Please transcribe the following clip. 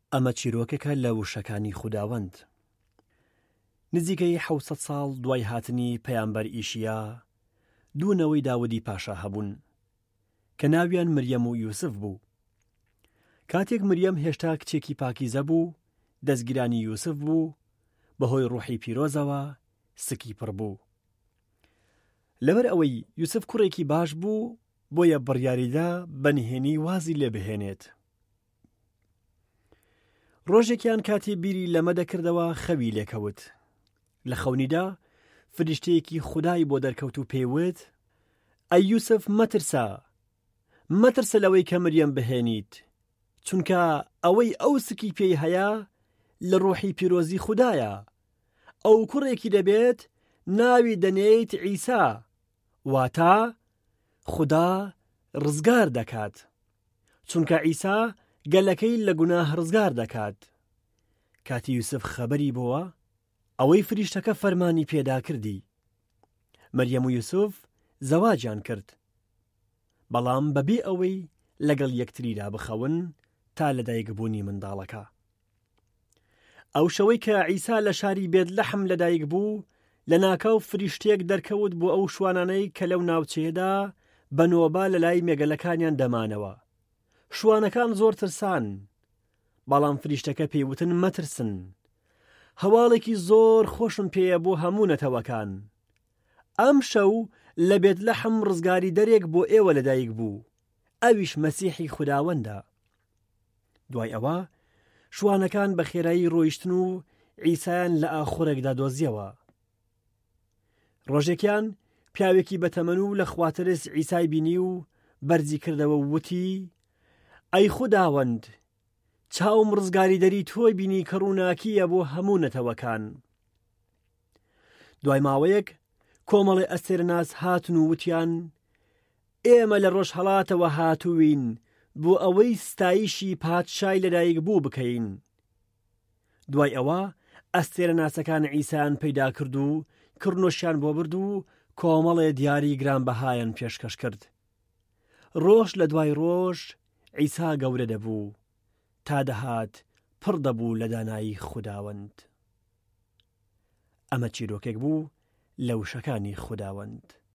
ئەمە چیرۆکێکە لە وشەکانی خوداوەند. نزیکەی 700 ساڵ دوای هاتنی پەیامبەر ئیشیا دوونەوەی داودی پاشا هەبوون کە ناویان مریەم و یوسف بوو. کاتێک مریەم هێشتا کچێکی پاکیزە بوو، دەستگیرانی یوسف بوو، بەهۆی ڕوحی پیرۆزەوە سکی پڕ بوو. لەبەر ئەوەی یوسف کوڕێکی باش بوو، بۆیە بڕیاریدا بەنهێنی وازی لێ بهێنێت. ڕۆژێکیان کاتی بیری لەمە دەکردەوە خەوی لێکەوت. لە خەونیدا فریشتەیەکی خودای بۆ دەرکەوت و پێیوت: ئەی یوسف مەترسە لەوەی کە مریەم بهێنیت، چونکە ئەوەی ئەو سکی پێی هەیە لە ڕوحی پیرۆزی خودایە. ئەو کوڕێکی دەبێت، ناوی دەنێیت عیسا، واتە خوددا ڕزگار دەکات، چونکە عیسا گەلەکەی لە گوناه ڕزگار دەکات. کاتی یوسف خەبەری بۆوە، ئەوەی فریشتەکە فەرمانی پێدا کردی. مەریەم و یوسف زەواجیان کرد، بەڵام بەبێ ئەوەی لەگەڵ یەکتریدا بخەون تا لەدایکبوونی منداڵەکە. ئەو شەوەی کە عیسا لە شاری بێتلەحم لەدایک بوو، لە ناکاو فریشتێک دەرکەوت بۆ ئەو شوانانەی کە لەو ناوچەیەدا بەنۆبە لە لای مێگەلەکانیان دەمانەوە. شوانەکان زۆر ترسان، بەڵام فریشتەکە پێیوتن مەترسن، هەواڵێکی زۆر خۆشم پێیە بۆ هەموو نەتەوەکان. ئەم شەو لە بێتلەحم ڕزگاری دەرێک بۆ ئێوە لەدایک بوو، ئەویش مەسیحی خوداوەندە. دوای ئەوە شوانەکان بە خێرایی ڕۆیشتن و عیسایان لە ئاخۆرێکدا دۆزیەوە. ڕۆژێکیان پیاوێکی بەتەمەن و لە خواترس عیسای بینی و بەرزی کردەوە و وتی: ئەی خوداوەند، چاوم ڕزگاری دەری تۆی بینی کە ڕووناکیە بۆ هەموو نەتەوەکان. دوای ماوەیەک کۆمەڵی ئەستێرەناس هاتن و وتیان: ئێمە لە ڕۆژهەڵاتەوە هاتووین بۆ ئەوەی ستایشی پادشای لەدایک بوو بکەین. دوای ئەوە ئەستێرەناسەکان عیسایان پەیدا کرد و کڕنۆشیان بۆ برد و کۆمەڵێ دیاری گرانبەهایان پێشکەش کرد. ڕۆژ لە دوای ڕۆژ عیسا گەورە دەبوو، تا دەهات پڕ دەبوو لە دانایی خوداوەند. ئەمە چیرۆکێک بوو لە وشەکانی خوداوەند.